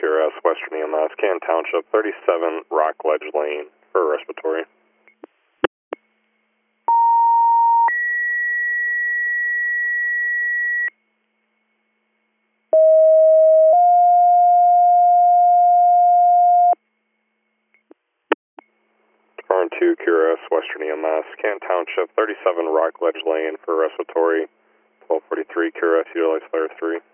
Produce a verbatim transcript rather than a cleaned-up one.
Q R S, Western E M S, Canton Township, thirty-seven Rockledge Lane for respiratory. R two Q R S, Western E M S, Canton Township, thirty-seven Rockledge Lane for respiratory, twelve forty-three Q R S, utilize flare three.